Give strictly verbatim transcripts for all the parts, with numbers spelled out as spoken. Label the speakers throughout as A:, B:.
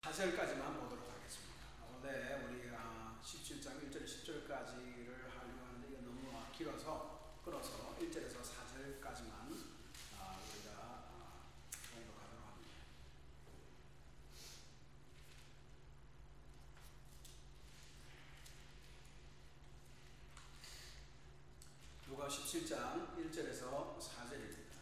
A: 사 절까지만 보도록 하겠습니다. 원래 우리가 십칠 장 일 절 십 절까지를 하려고 하는데 이거 너무 길어서 끌어서 일 절에서 사 절까지만 우리가 공독하도록 합니다. 누가 십칠 장 일 절에서 사 절입니다.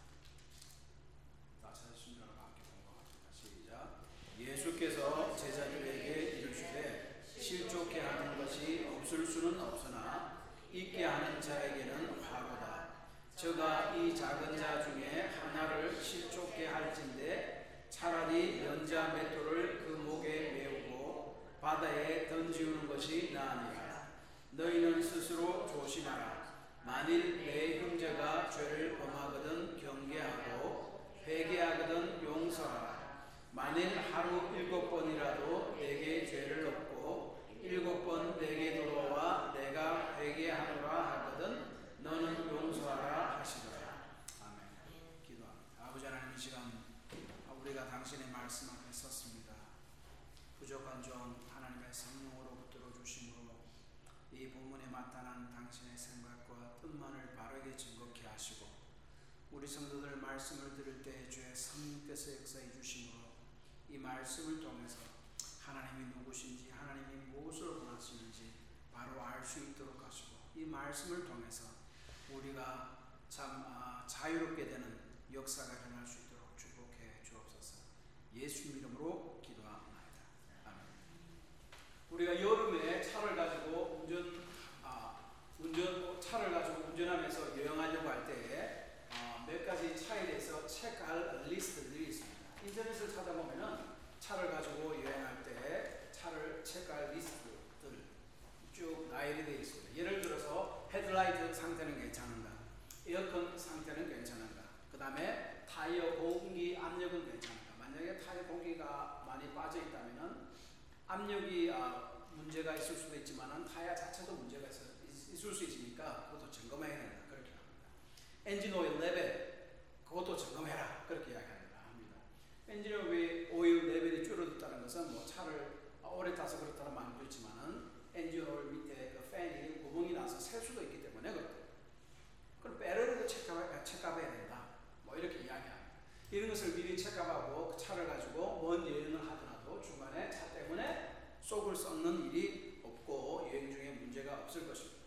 A: 다 찾으신 줄 함께 공독합니다. 시작. 예수께서 제자들에게 이르시되 실족케 하는 것이 없을 수는 없으나 있게 하는 자에게는 화고다. 저가 이 작은 자 중에 하나를 실족케 할진대 차라리 연자 맷돌을 그 목에 메우고 바다에 던지우는 것이 나으니라. 너희는 스스로 조심하라. 만일 내 형제가 죄를 범하거든 경계하고 회개하거든 용서하라. 만일 하루 일곱 번이라도 내게 죄를 얻고 일곱 번 내게 돌아와 내가 회개하노라 하거든 너는 용서하라 하시더라. 아멘. 기도합니다. 아버지 하나님, 이 시간 우리가 당신의 말씀 앞에 섰습니다. 부족한 종 하나님의 성령으로 붙들어 주심으로 이 본문에 나타난 당신의 생각과 뜻만을 바르게 증거케 하시고 우리 성도들 말씀을 들을 때 주의 성령께서 역사해 주심으로 이 말씀을 통해서 하나님이 누구신지 하나님이 무엇을 원하시는지 바로 알 수 있도록 하시고 이 말씀을 통해서 우리가 참 아, 자유롭게 되는 역사가 일어날 수 있도록 축복해 주옵소서. 예수 이름으로 기도합니다. 아멘. 우리가 여름에 차를 가지고 운전 아, 운전 차를 가지고 운전하면서 여행하려고 할 때에 어, 몇 가지 차에 대해서 체크할 리스트들이 있습니다. 인터넷을 찾아보면은 차를 가지고 여행할 때 차를 체크할 리스트들 쭉 나열이 되어 있습니다. 예를 들어서 헤드라이트 상태는 괜찮은가, 에어컨 상태는 괜찮은가, 그 다음에 타이어 공기 압력은 괜찮은가. 만약에 타이어 공기가 많이 빠져 있다면은 압력이 아, 문제가 있을 수도 있지만은 타이어 자체도 문제가 있을, 있을 수 있으니까 그것도 점검해야 된다. 그렇게 합니다. 엔진 오일 레벨 그것도 점검해라. 그렇게 이야기합니다. 엔진 오일 레벨이 줄어들었다는 것은 뭐 차를 오래 타서 그렇다는 말도 있지만은 엔진 오일 밑에 그 팬이 구멍이 나서 셀 수도 있기 때문에 그렇다. 그럼 배럴도 체크해야, 체크해야 된다. 뭐 이렇게 이야기합니다. 이런 것을 미리 체크하고 차를 가지고 먼 여행을 하더라도 중간에 차 때문에 속을 썩는 일이 없고 여행 중에 문제가 없을 것입니다.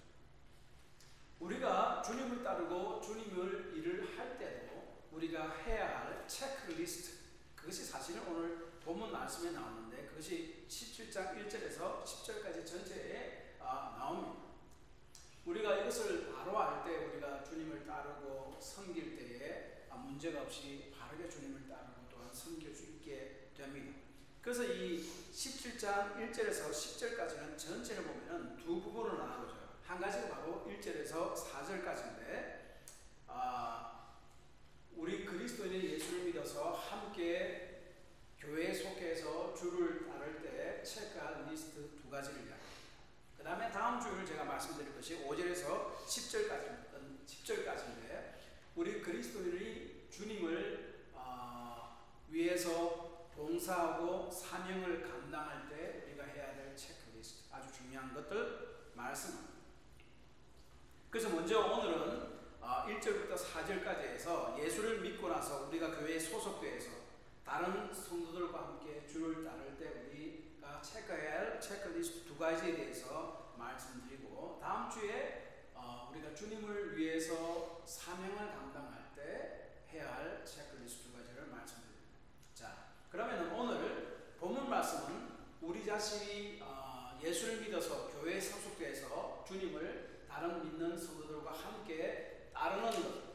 A: 우리가 주님을 따르고 주님을 일을 할 때도 우리가 해야 할 체크리스트, 그것이 사실은 오늘 본문 말씀에 나오는데 그것이 십칠 장 일 절에서 십 절까지 전체에 아, 나옵니다. 우리가 이것을 바로 알 때 우리가 주님을 따르고 섬길 때에 아, 문제가 없이 바르게 주님을 따르고 또한 섬길 수 있게 됩니다. 그래서 이 십칠 장 일 절에서 십 절까지는 전체를 보면은 두 부분으로 나누어져요. 한 가지가 바로 일 절에서 사 절까지인데 아, 우리 그리스도인의 예수를 믿어서 함께 교회에 속해서 주를 따를 때 체크할 리스트 두 가지를 이야기합니다. 그 다음에 다음 주를 제가 말씀드릴 것이 오 절에서 십 절까지, 십 절까지인데 우리 그리스도인이 주님을 어, 위해서 봉사하고 사명을 감당할 때 우리가 해야 될 체크리스트, 아주 중요한 것들 말씀합니다. 그래서 먼저 오늘은 어, 일 절부터 사 절까지 해서 예수를 믿고 나서 우리가 교회에 소속돼서 다른 성도들과 함께 주를 따를 때 우리가 체크해야 할 체크리스트 두 가지에 대해서 말씀드리고 다음 주에 어, 우리가 주님을 위해서 사명을 감당할 때 해야 할 체크리스트 두 가지를 말씀드립니다. 자, 그러면 오늘 본문 말씀은 우리 자신이 어, 예수를 믿어서 교회에 소속돼서 주님을 다른 믿는 성도들과 함께 따르는 것,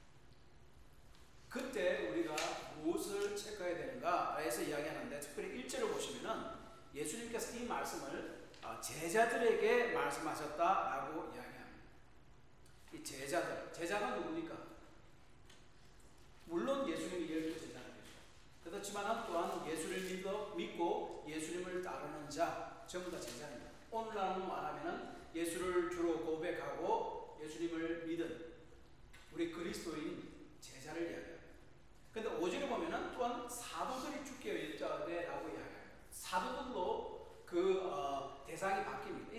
A: 그때 우리가 무엇을 체크해야 되는가 해서 이야기하는데 특별히 일 절을 보시면은 예수님께서 이 말씀을 제자들에게 말씀하셨다라고 이야기합니다. 이 제자들, 제자가 누굽니까? 물론 예수님이 열두 제자들이죠. 그렇지만 또한 예수를 믿어, 믿고 예수님을 따르는 자 전부 다 제자입니다. 오늘날로 말하면 예수를 주로 고백하고 예수님을 믿은 우리 그리스도인 제자를 이야기합니다. 근데 오 절에 보면은 또한 사도들이 주께 여짜되라고 이야기합니다.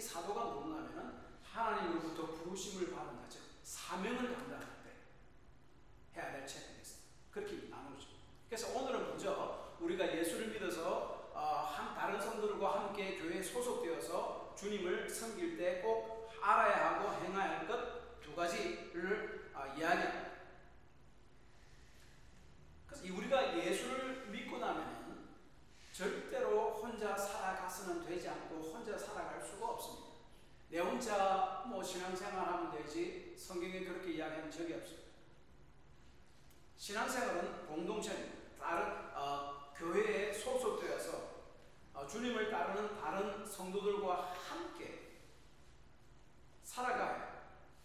A: 사도가 뭔가 하면은 하나님으로부터 부르심을 받은 자, 즉 사명을 감당할 때 해야 될 체크리스트. 그렇게 나누죠. 그래서 오늘은 먼저 우리가 예수를 믿어서 어, 한 다른 성도들과 함께 교회에 소속되어서 주님을 섬길 때 꼭 알아야 하고 행해야 할 것 두 가지를 어, 이야기합니다. 그래서 우리가 예수를 믿고 나면 절대로 혼자 살아가서는 되지 않고 혼자 살아갈 수가 없습니다. 내 혼자 뭐 신앙생활하면 되지 성경에 그렇게 이야기한 적이 없습니다. 신앙생활은 공동체입니다. 다른 어, 교회에 소속되어서 어, 주님을 따르는 다른 성도들과 함께 살아가요.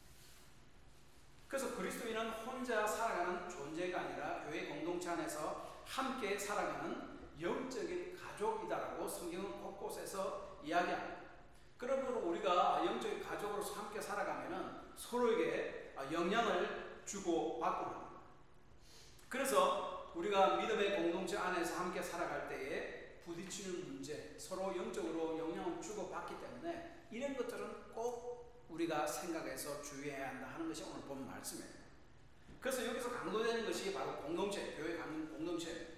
A: 그래서 그리스도인은 혼자 살아가는 존재가 아니라 교회 공동체 안에서 함께 살아가는 영적인 가족이다라고 성경은 곳곳에서 이야기합니다. 그러므로 우리가 영적인 가족으로서 함께 살아가면은 서로에게 영향을 주고 받고 합니다. 그래서 우리가 믿음의 공동체 안에서 함께 살아갈 때에 부딪히는 문제, 서로 영적으로 영향을 주고 받기 때문에 이런 것들은 꼭 우리가 생각해서 주의해야 한다 하는 것이 오늘 본 말씀이에요. 그래서 여기서 강조되는 것이 바로 공동체, 교회 공동체예요.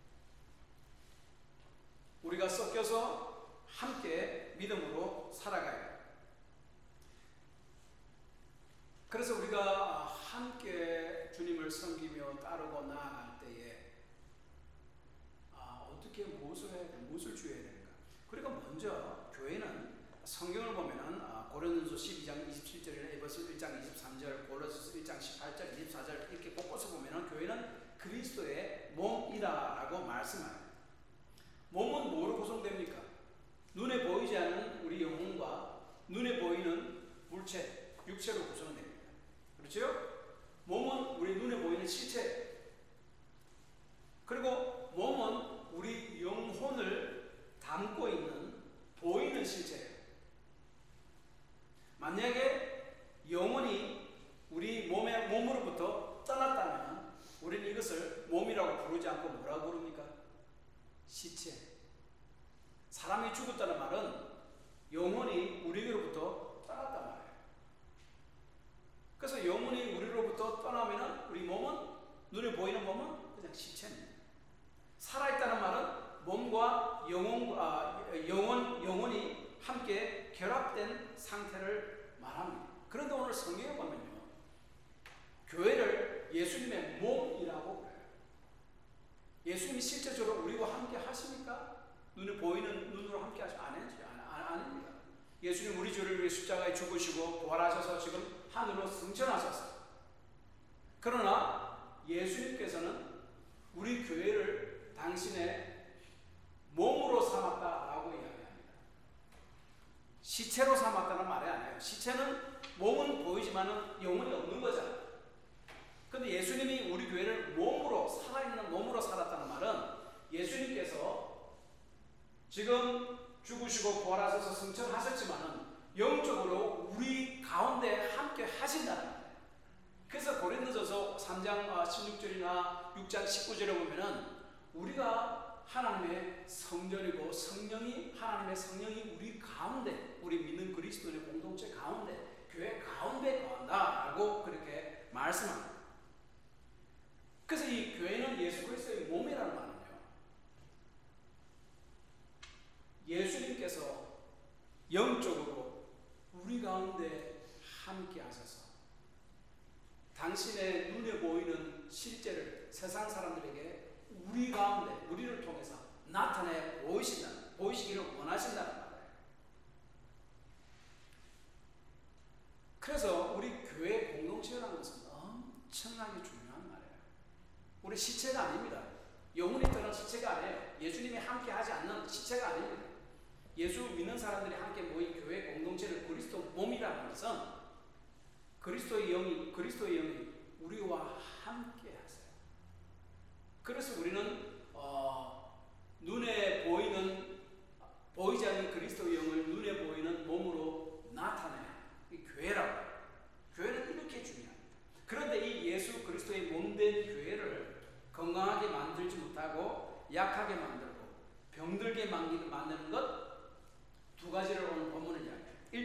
A: 우리가 섞여서 함께 믿음으로 살아가요. 그래서 우리가 함께 주님을 섬기며 따르고 나아갈 때에 아, 어떻게 무엇을 해야 돼? 무엇을 주의해야 되는가? 그리고 먼저 교회는 성경을 보면은 아, 고린도서 십이 장 이십칠 절이나 에베소 일 장 이십삼 절, 고린도서 일 장 십팔 절, 이십사 절 이렇게 곳곳에 보면은 교회는 그리스도의 몸이다라고 말씀합니다. 몸은 뭐로 구성됩니까? 눈에 보이지 않는 우리 영혼과 눈에 보이는 물체, 육체로 구성됩니다. 그렇죠? 몸은 우리 눈에 보이는 실체. 그리고 몸은 우리 영혼을 담고 있는 보이는 실체예요. 만약에 영혼이 우리 몸의 몸으로부터 떠났다면 우리는 이것을 몸이라고 부르지 않고 뭐라고 부릅니까? 시체. 사람이 죽었다는 말은 영혼이 우리로부터 떠났단 말이에요. 그래서 영혼이 우리로부터 떠나면 우리 몸은, 눈에 보이는 몸은 그냥 시체입니다. 살아있다는 말은 몸과 영혼, 아, 영혼, 영혼이 함께 결합된 상태를 말합니다. 그런데 오늘 성경에 보면요, 교회를 예수님의 몸이라고 그래요. 예수님이 실제적으로 우리와 함께 하십니까? 눈에 보이는 눈으로 함께 하시 안 해야지. 안, 안, 아닙니다. 예수님 우리 죄를 위해 십자가에 죽으시고 부활하셔서 지금 하늘로 승천하셨어요. 그러나 예수님께서는 우리 교회를 당신의 몸으로 삼았다라고 이야기합니다. 시체로 삼았다는 말이 아니에요. 시체는 몸은 보이지만 영혼이 없는 거잖아요. 그런데 예수님이 우리 교회를 몸으로, 살아있는 몸으로 살았다는 말은 예수님께서 지금 죽으시고 부활하셔서 승천하셨지만은 영적으로 우리 가운데 함께 하신다는 거예요. 그래서 고린도전서 삼 장 십육 절이나 육 장 십구 절에 보면은 우리가 하나님의 성전이고 성령이, 하나님의 성령이 우리 가운데, 우리 믿는 그리스도의 공동체 가운데, 교회 가운데 거한다라고 그렇게 말씀합니다. 그래서 이 교회는 예수 그리스도의 몸이라는 말은요, 예수님께서 영적으로 우리 가운데 함께 하셔서 당신의 눈에 보이는 실제를 세상 사람들에게 우리 가운데, 우리를 통해서 나타내 보이신다는, 보이시기를 원하신다는 말이에요. 그래서 우리 교회 공동체라는 것은 엄청나게 중요한 말이에요. 우리 시체가 아닙니다. 영혼이 떠난 시체가 아니에요. 예수님이 함께 하지 않는 시체가 아닙니다. 예수 믿는 사람들이 함께 모인 교회 공동체를 그리스도 몸이라는 것은 그리스도의 영이, 그리스도의 영이 우리와 함께 하세요. 그래서 우리는 어, 눈에 보이는, 보이지 않는 그리스도의 영을 눈에 보이는 몸으로 나타내요. 이 교회라고 해요. 교회는 이렇게 중요합니다. 그런데 이 예수 그리스도의 몸된 교회를 건강하게 만들지 못하고 약하게 만들고 병들게 만드는 것 두 가지를 오늘 본문을 이야기해요. 일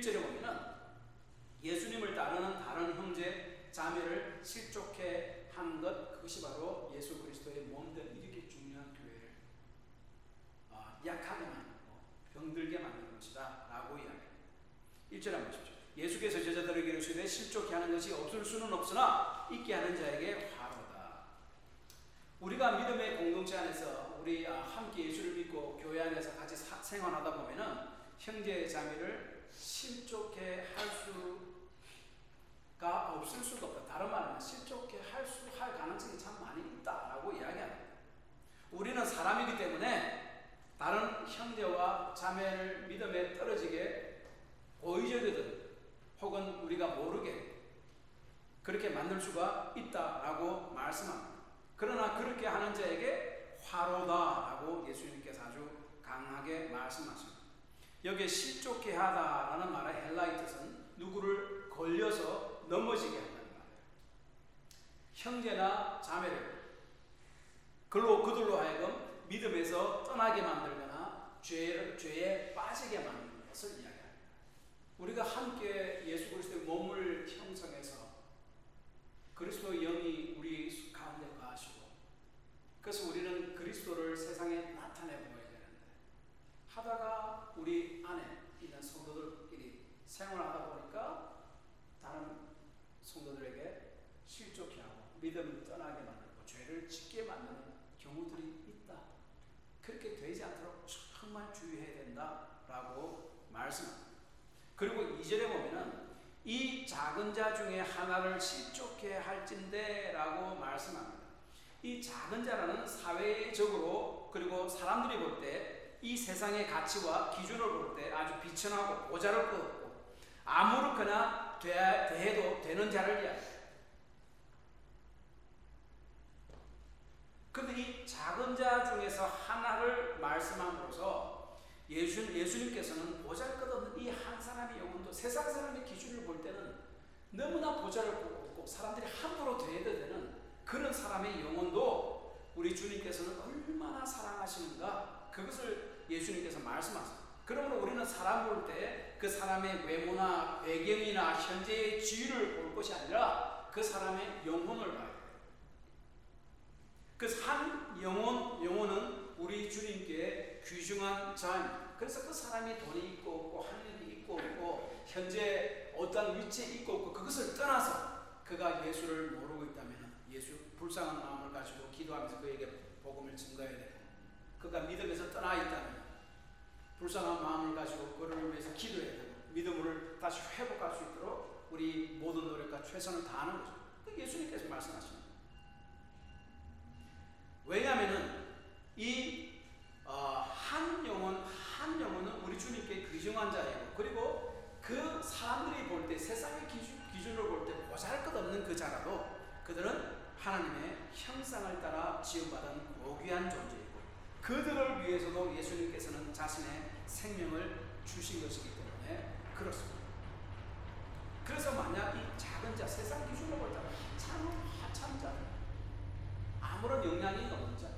A: 일 절에 한번 보십시오. 예수께서 제자들에게 이르시되 실족케 하는 것이 없을 수는 없으나 있게 하는 자에게 화로다. 우리가 믿음의 공동체 안에서 우리 함께 예수를 믿고 교회 안에서 같이 사, 생활하다 보면은 형제 자매를 실족케 할 수가 없을 수가 없다. 다른 말은 실족케 할 수 할 가능성이 참 많이 있다라고 이야기합니다. 우리는 사람이기 때문에 다른 형제와 자매를 믿음에 떨어지게 고의적이든 혹은 우리가 모르게 그렇게 만들 수가 있다라고 말씀합니다. 그러나 그렇게 하는 자에게 화로다라고 예수님께서 아주 강하게 말씀하십니다. 여기에 실족케 하다라는 말의 헬라어 뜻은 누구를 걸려서 넘어지게 한다는 말이에요. 형제나 자매를 그로 그들로 하여금 믿음에서 떠나게 만들거나 죄를, 죄에 빠지게 만드는 것을 이야기합니다. 우리가 함께 예수 그리스도의 몸을 형성해서 그리스도의 영이 우리 가운데 거하시고 그래서 우리는 그리스도를 세상에 나타내 보여야 되는데 하다가 우리 안에 있는 성도들끼리 생활하다 보니까 다른 성도들에게 실족해 하고 믿음을 떠나게 만들고 죄를 짓게 만드는 경우들이 있다. 그렇게 되지 않도록 정말 주의해야 된다라고 말씀합니다. 그리고 이 절에 보면은 이 작은 자 중에 하나를 실족해 할진대 라고 말씀합니다. 이 작은 자라는 사회적으로 그리고 사람들이 볼 때 이 세상의 가치와 기준을 볼 때 아주 비천하고 보잘것없고 아무렇거나 대해도 되는 자를 이야기합니다. 그런데 이 작은 자 중에서 하나를 말씀함으로써 예수, 예수님께서는 보잘것없는 이 한 사람의 영혼도 세상 사람의 기준을 볼 때는 너무나 보잘것없고 사람들이 함부로 대해도 되는 그런 사람의 영혼도 우리 주님께서는 얼마나 사랑하시는가 그것을 예수님께서 말씀하십니다. 그러므로 우리는 사람 볼 때 그 사람의 외모나 배경이나 현재의 지위를 볼 것이 아니라 그 사람의 영혼을 봐야 돼요. 그 한 영혼, 영혼은 우리 주님께 귀중한 자입니다. 그래서 그 사람이 돈이 있고 없고 학력이 있고 없고 현재 어떤 위치에 있고 없고 그것을 떠나서 그가 예수를 모르고 있다면 예수 불쌍한 마음을 가지고 기도하면서 그에게 복음을 증거해야 되고 그가 믿음에서 떠나 있다면 불쌍한 마음을 가지고 그를 위해서 기도해야 되고 믿음을 다시 회복할 수 있도록 우리 모든 노력과 최선을 다하는 거죠. 그 예수님께서 말씀하십니다. 왜냐하면은 이 한 어, 영혼 한 영혼은 우리 주님께 귀중한 자이고 그리고 그 사람들이 볼 때 세상의 기준, 기준으로 볼 때 보잘것없는 그 자라도 그들은 하나님의 형상을 따라 지음받은 고귀한 존재이고 그들을 위해서도 예수님께서는 자신의 생명을 주신 것이기 때문에 그렇습니다. 그래서 만약 이 작은 자 세상 기준으로 볼 때 참 하찮은 자 아무런 영향이 없는 자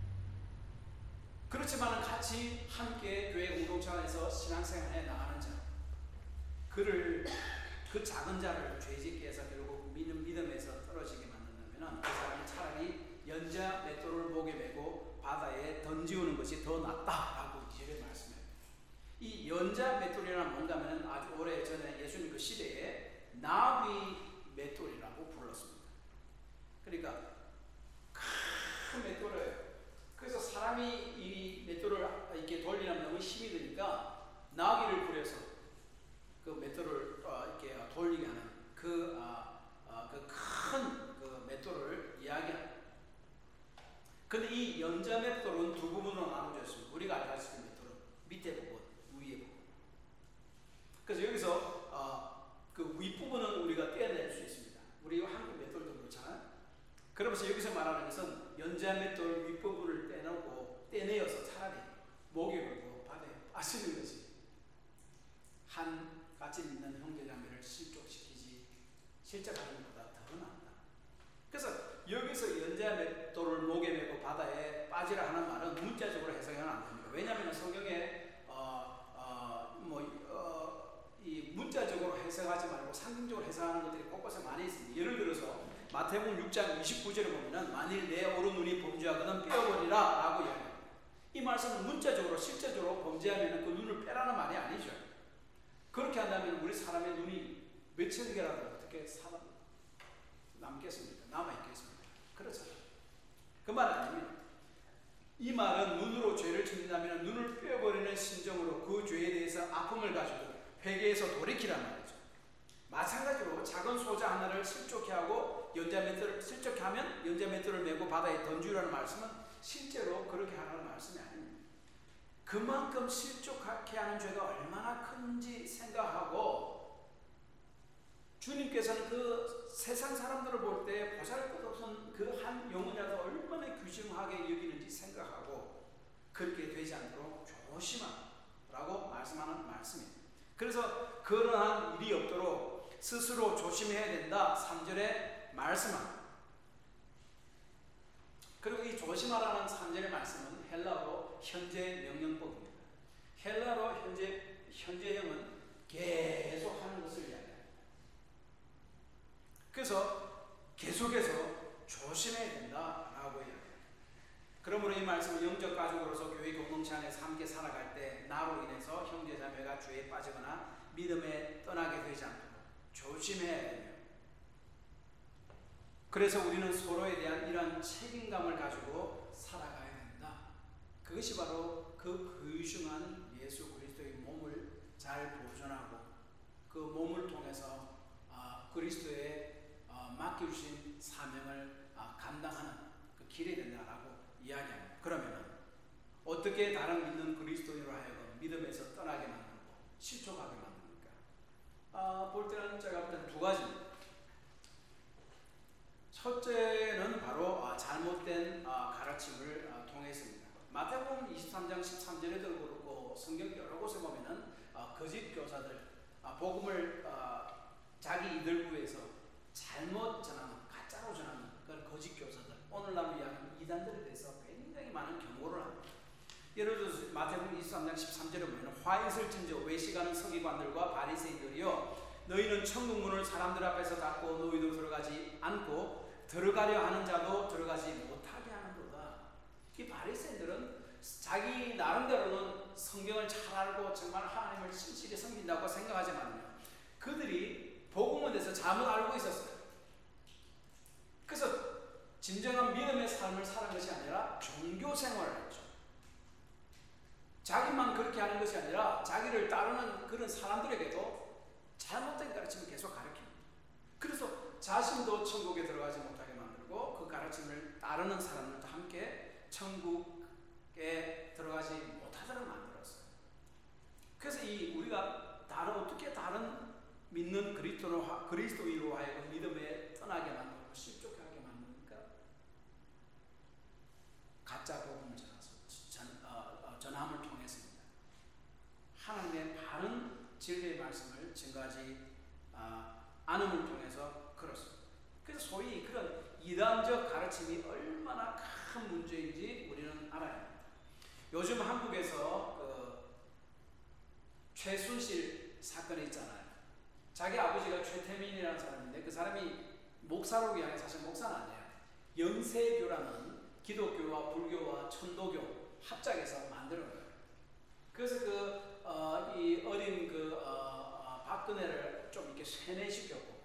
A: 그렇지만 같이 함께 교회 공동체 안에서 신앙생활에 나가는 자 그를 그 작은 자를 죄짓게 해서 결국 믿음, 믿음에서 떨어지게 만든다면 그 사람이 차라리 연자 맷돌을 목에 메고 바다에 던지우는 것이 더 낫다라고 이절에 말씀해요. 이 연자 맷돌이란 뭔가 하면 아주 오래 전에 예수님 그 시대에 나귀 맷돌이라고 불렀습니다. 그러니까 큰 맷돌을 그래서 사람이 이 맷돌을 이렇게 돌리려면 너무 힘이 드니까 나귀를 부려서 그 맷돌을 어, 이렇게 돌리게 하는 그 큰 그 맷돌을 이야기합니다. 근데 이 연자 맷돌은 두 부분으로 나눠져 있습니다. 우리가 알고 있는 맷돌은 밑에 부분, 위에 부분. 그래서 여기서 어, 그 윗부분은 우리가 떼어낼 수 있습니다. 우리 한국 맷돌도 그렇잖아요. 그러면서 여기서 말하는 것은 연자 맷돌 윗부분을 떼놓고 떼내어서 차라리 목에 걸고 바다에 빠지는 것이 한 같이 믿는 형제자매를 실족시키지 실족하는 것보다 더 낫다. 그래서 여기서 연자 맷돌을 목에 메고 바다에 빠지라 하는 말은 문자적으로 해석하면 안 됩니다. 왜냐하면 성경에 어, 어, 뭐, 어, 이 문자적으로 해석하지 말고 상징적으로 해석하는 것들이 곳곳에 많이 있습니다. 예를 들어서 마태복음 육 장 이십구 절에 보면은 만일 내 오른 눈이 범죄하거든 빼어버리라 라고 이야기합니다. 이 말씀은 문자적으로 실제적으로 범죄하면 그 눈을 빼라는 말이 아니죠. 그렇게 그렇게 한다면 우리 사람의 눈이 며칠 개라도 어떻게 살아 남겠습니까? 남아있겠습니까? 그렇잖아요. 그 말 아닙니다. 이 말은 눈으로 죄를 짓는다면 눈을 빼버리는 심정으로 그 죄에 대해서 아픔을 가지고 회개해서 돌이키란 말이죠. 마찬가지로 작은 소자 하나를 실족해 하고 연자맷돌을 실족해 하면 연자맷돌을 메고 바다에 던지라는 말씀은 실제로 그렇게 하라는 말씀이 아닙니다. 그만큼 실족하게 하는 죄가 얼마나 큰지 생각하고 주님께서는 그 세상 사람들을 볼 때 보잘것없는 그 한 영혼이라도 얼마나 귀중하게 여기는지 생각하고 그렇게 되지 않도록 조심하라고 말씀하는 말씀입니다. 그래서 그러한 일이 없도록 스스로 조심해야 된다. 삼 절에 말씀합니다. 그리고 이 조심하라는 삼 절의 말씀은 헬라어로 현재 명령법입니다. 헬라어로 현재, 현재형은 계속 하는 것을 이야기합니다. 그래서 계속해서 조심해야 된다라고 이야기합니다. 그러므로 이 말씀은 영적 가족으로서 교회 공동체 안에서 함께 살아갈 때 나로 인해서 형제자매가 죄에 빠지거나 믿음에 떠나게 되지 않도록 조심해야 되며, 그래서 우리는 서로에 대한 이러한 책임감을 가지고 살아가야 된다. 그것이 바로 그 귀중한 예수 그리스도의 몸을 잘 보존하고 그 몸을 통해서 어, 그리스도의 어, 맡겨주신 사명을 어, 감당하는 그 길이 된다라고 이야기합니다. 그러면 어떻게 다른 믿는 그리스도인으로 하여금 믿음에서 떠나게 만들고 실족하게 만듭니까? 어, 볼 때는 제가 볼 때는 두 가지입니다. 첫째는 바로 잘못된 가르침을 통해서입니다. 마태복음 이십삼 장 십삼 절에도 그렇고 성경 여러 곳에 보면은 거짓 교사들 복음을 자기 이득을 위해서 잘못 전하는, 가짜로 전하는 그런 거짓 교사들, 오늘날 이야기하는 이단들에 대해서 굉장히 많은 경고를 합니다. 예를 들어서 마태복음 이십삼 장 십삼 절에 보면 화 있을 진저 외식하는 서기관들과 바리새인들이여 너희는 천국 문을 사람들 앞에서 닫고 너희도 들어가지 않고 들어가려 하는 자도 들어가지 못하게 하는도다. 이 바리새인들은 자기 나름대로는 성경을 잘 알고 정말 하나님을 신실히 섬긴다고 생각하지만 그들이 복음에 대해서 잘못 알고 있었어요. 그래서 진정한 믿음의 삶을 사는 것이 아니라 종교 생활을 했죠. 자기만 그렇게 하는 것이 아니라 자기를 따르는 그런 사람들에게도 잘못된 가르침을 계속 가르칩니다. 그래서 자신도 천국에 들어가지 못하게 만들고 그 가르침을 따르는 사람들도 함께 천국에 들어가지 못하도록 만들었어요. 그래서 이 우리가 다른 어떻게 다른 믿는 그리스도로 그리스도인으로 하여금 믿음에 떠나게 만들고 실족하게 만듭니까? 가짜 복음을 전해서 전, 어, 어, 전함을 통해서입니다. 하나님의 바른 진리의 말씀을 증거하지 어, 않음을 통해서 그렇습니다. 그래서 소위 그런 이단적 가르침이 얼마나 큰 문제인지 우리는 알아야 합니다. 요즘 한국에서 그 최순실 사건이 있잖아요. 자기 아버지가 최태민이라는 사람인데 그 사람이 목사로 기하게 사실 목사는 아니에요. 영세교라는 기독교와 불교와 천도교 합작해서 만드는 거예요. 그래서 그 어, 이 어린 그 어, 어, 박근혜를 좀 이렇게 세뇌시켰고,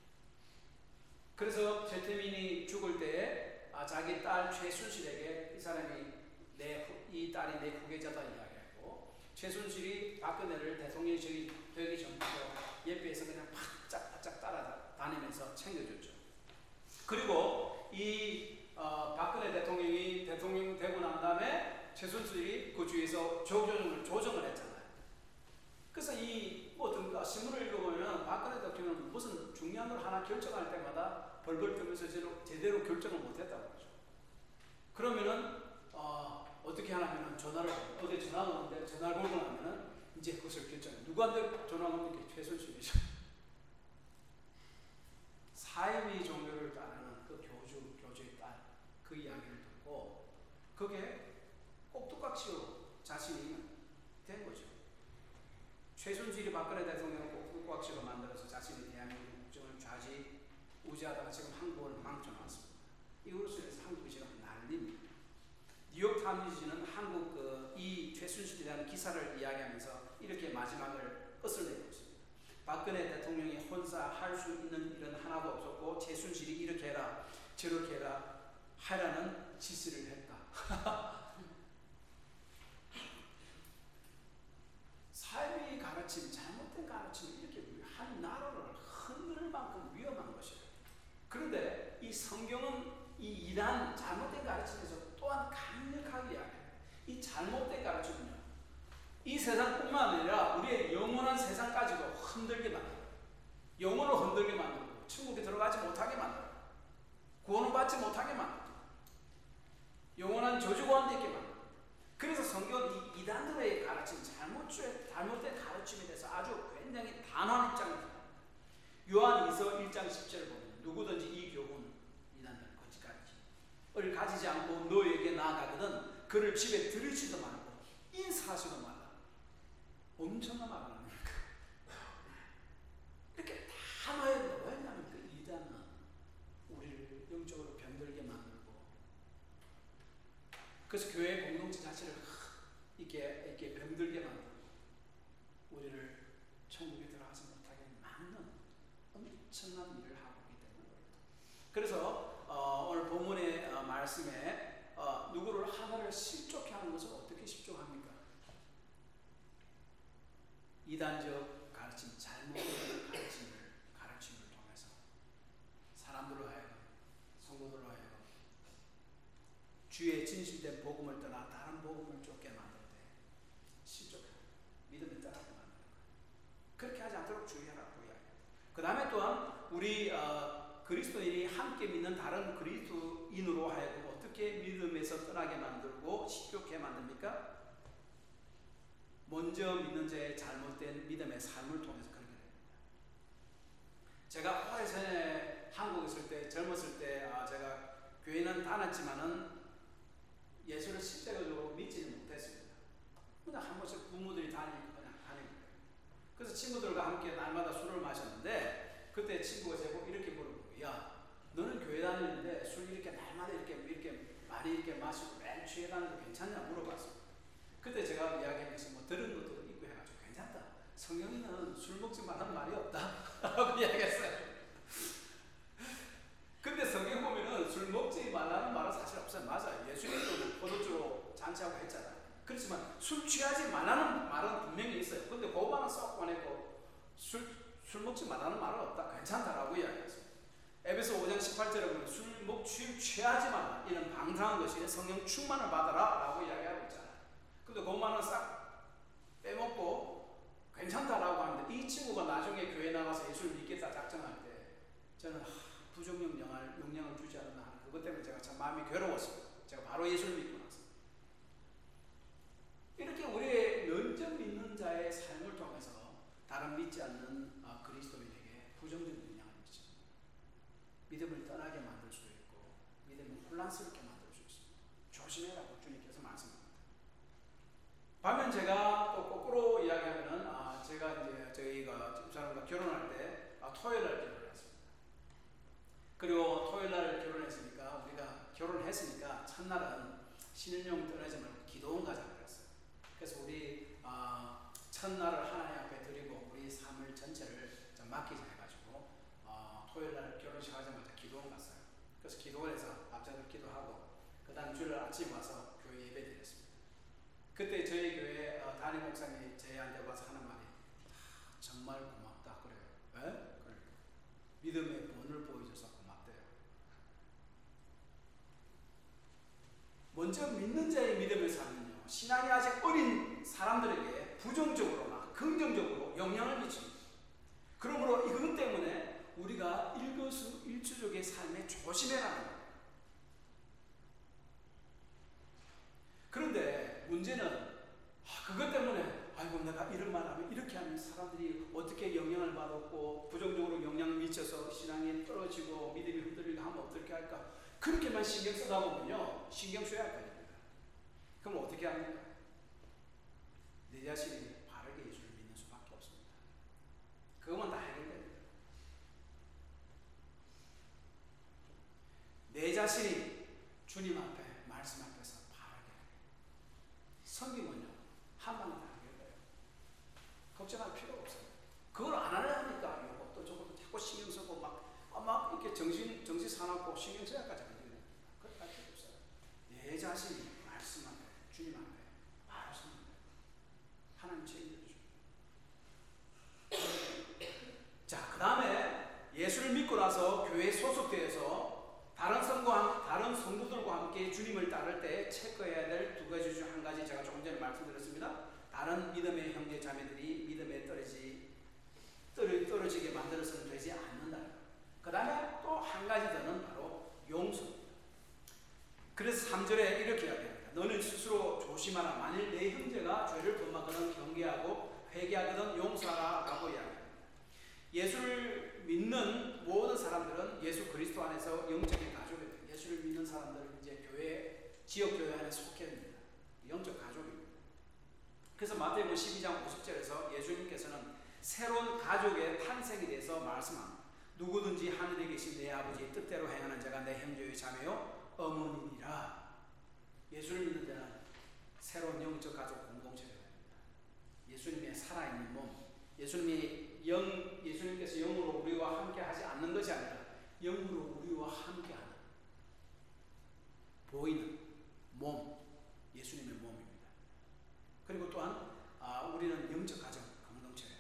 A: 그래서 최태민이 죽을 때 아, 자기 딸 최순실에게 이 사람이 내 이 딸이 내 후계자다 이야기했고, 최순실이 박근혜를 대통령이 되기 전부터 옆에서 그냥 바짝바짝 따라다니면서 챙겨줬죠. 그리고 이 어, 박근혜 대통령이 대통령 되고 난 다음에 최순실이 그 주위에서 조정을, 조정을 했잖아요. 그래서 이 뭐 신문을 읽어보면 박근혜 대통령은 무슨 중요한 걸 하나 결정할 때마다 벌벌 떨면서 제대로, 제대로 결정을 못했다고 그러죠. 그러면은 어, 어떻게 하냐면은 전화를 어제 전화가 오는데 전화를 걸고 나면은 이제 그것을 결정해. 누구한테 전화가 오는 게 최순실이죠. 사이비 종교를 따르는 그 교주, 교주의 딸, 그 이야기를 듣고 그게 꼭두각시로 자신이 된 거죠. 최순실이 박근혜 대통령을 꼭두각시로 만들어서 자신이 대한민국 국정을 좌지우지하다가 지금 한국을 망쳐놨습니다. 이것으로 인해서 한국이 지금 난립니다. 뉴욕타임즈는 한국 그 이 최순실에 대한 기사를 이야기하면서 이렇게 마지막을 끝을 내고 있습니다. 박근혜 대통령이 혼자 할 수 있는 일은 하나도 없었고 최순실이 이렇게 해라 저렇게 해라 하라는 지시를 했다. 사회의 가르침, 잘못된 가르침이 이렇게 한 나라를 흔들 만큼 위험한 것이에요. 그런데 이 성경은 이 이단 잘못된 가르침에서 또한 강력하게 이야기해요. 이 잘못된 가르침은요, 이 세상뿐만 아니라 우리의 영원한 세상까지도 흔들게 만들어요. 영혼을 흔들게 만들고 천국에 들어가지 못하게 만들어요. 구원을 받지 못하게 만들어요. 영원한 저주가 되게 만들어요. 그래서 성경은 이 이단들의 가르침, 잘못, 잘못된 가르침에 대해서 아주 굉장히 단호한 입장을 해요. 요한 이서 일 장 십 절을 보면 누구든지 이 교훈, 이단들 거짓가르침을 가지지 않고 너에게 나아가거든 그를 집에 들이지도 말고 인사하지도 말라. 엄청난 말을 합니다. 이렇게 단호하게 왜냐하면 그 이단은 우리를 영적으로 병들게 만들고, 그래서 교회 공동체 자체를 이렇게, 이렇게 병들게 만들고 우리를 천국에 들어가지 못하게 막는 엄청난 일을 하고 있기 때문에. 그래서 어, 오늘 본문의 어, 말씀에 어, 누구를 하나를 실족해 하는 것을 어떻게 실족합니까? 이단적 가르침, 잘못된 가르침을 가르침을 통해서 사람들로 하여금, 성도들로 하여금 주의 진실된 복음을 떠나 다른 복음을 쫓게 만들 때 실족해, 믿음을 떠나게 만드는 거예요. 그렇게 하지 않도록 주의하라고 이야기합니다. 그 다음에 또한 우리 어, 그리스도인이 함께 믿는 다른 그리스도인으로 하여금 어떻게 믿음에서 떠나게 만들고 실족해 만듭니까? 먼저 믿는 자의 잘못된 믿음의 삶을 통해서 그렇게 됩니다. 제가 오래전에 한국에 있을 때, 젊었을 때 아, 제가 교회는 다녔지만은 예수를 실제적으로 믿지는 못했습니다. 그냥 한 번씩 부모들이 다니고 그냥 다니고 그래요. 그래서 친구들과 함께 날마다 술을 마셨는데 그때 친구가 제가 이렇게 물어보고, 야, 너는 교회 다니는데 술 이렇게 날마다 이렇게 이렇게 많이 이렇게 마시고 매일 취해 다니는 거 괜찮냐 물어봤어요. 그때 제가 이야기한 것이 뭐 들은 것도 있고 해가지고 괜찮다. 성경에는 술 먹지 말라는 말이 없다. 라고 이야기했어요. 근데 성경 보면은 술 먹지 말라는 말은 사실 없어요. 맞아요. 예수님도 포도주로 잔치하고 했잖아요. 그렇지만 술 취하지 말라는 말은 분명히 있어요. 근데 그 말은 썩 꺼내고 술, 술 먹지 말라는 말은 없다. 괜찮다라고 이야기했어요. 에베소 오 장 십팔 절에 보면 술 먹, 취, 취하지 말라. 이런 방탕한 것이 성령 충만을 받아라. 라고 이야기하고 있잖아요. 근데 그 말은 싹 빼먹고 괜찮다라고 하는데 이 친구가 나중에 교회 나가서 예수를 믿겠다 작정할 때 저는 하, 부정령 영향을, 영향을 주지 않나 그것 때문에 제가 참 마음이 괴로웠어요. 제가 바로 예수를 믿고 나서 이렇게 우리의 면접 믿는 자의 삶을 통해서 다른 믿지 않는 어, 그리스도인에게 부정적인 영향을 미칩니다. 믿음을 떠나게 만들 수도 있고 믿음을 혼란스럽게 만들 수 있습니다. 조심해라고 주님께서 말씀합니다. 반면 제가 또 거꾸로 이야기하면은 아, 제가 이제 저희가 집사람과 결혼할 때 아, 토요일 날 결혼을 했습니다. 그리고 토요일 날 결혼했으니까 우리가 결혼했으니까 첫날은 신혼여행 떠나지 말고 기도원 가자고 그랬어요. 그래서 우리 어, 첫날을 하나님 앞에 드리고 우리 삶을 전체를 좀 맡기자 해가지고 어, 토요일 날 결혼식 하자마자 기도원 갔어요. 그래서 기도원에서 밥자들 기도하고 그 다음 주일 아침 와서 교회 예배 드렸습니다. 그때 저희 교회 어, 담임 목사님이 저희한테 와서 하는 말이 아, 정말 고맙다 그래요. 왜? 그러니까 믿음의 본을 보여줘서 고맙대요. 먼저 믿는 자의 믿음의 삶은요, 신앙이 아직 어린 사람들에게 부정적으로나 긍정적으로 영향을 미칩니다. 그러므로 이것 때문에 우리가 일거수일투족의 삶에 조심해라는 거예요. 그런데 문제는 아, 그것 때문에 아이고 내가 이런 말 하면 이렇게 하면 사람들이 어떻게 영향을 받았고 부정적으로 영향을 미쳐서 신앙이 떨어지고 믿음이 흔들리고 하면 어떻게 할까? 그렇게만 신경 쓰다 보면요 신경 써야 할 겁니다. 그럼 어떻게 합니까? 내 자신이 바르게 예수를 믿는 수밖에 없습니다. 그것만 다 해결됩니다. 내 자신이 주님 앞에 말씀 앞에서 바르게 성경은요 한 방에 다 해결돼요. 걱정할 필요가 없어요. 그걸 안 하는 정신, 정신 사납고 신경 써야까지 안 되거든요. 그럴 필요 없어요. 내 자신이 말씀 앞에, 주님 앞에 바로 서는 거예요. 하나님 책임져 주십니다. 자, 그 다음에 예수를 믿고 나서 교회에 소속되어서 다른 성과, 다른 성도들과 함께 주님을 따를 때 체크해야 될 두 가지 중 한 가지 제가 조금 전에 말씀드렸습니다. 다른 믿음의 형제 자매들이 믿음에 떨어지, 떨어지게 만들어서는 되지 않는다. 그 다음에 또 한 가지 더는 바로 용서입니다. 그래서 삼 절에 이렇게 이야기합니다. 너는 스스로 조심하라. 만일 내 형제가 죄를 범하거든 경계하고 회개하거든 용서하라 라고 이야기합니다. 예수를 믿는 모든 사람들은 예수 그리스도 안에서 영적인 가족입니다. 예수를 믿는 사람들은 이제 교회, 지역교회 안에 속해 됩니다. 영적 가족입니다. 그래서 마태복음 십이 장 오십 절에서 예수님께서는 새로운 가족의 탄생에 대해서 말씀합니다. 누구든지 하늘에 계신 내 아버지의 뜻대로 행하는 자가 내 형제요 자매요 어머니니라. 예수를 믿는 자는 새로운 영적 가족 공동체가 됩니다. 예수님의 살아있는 몸, 예수님이 영, 예수님께서 영으로 우리와 함께 하지 않는 것이 아니라 영으로 우리와 함께하는 보이는 몸, 예수님의 몸입니다. 그리고 또한 아, 우리는 영적 가족 공동체예요.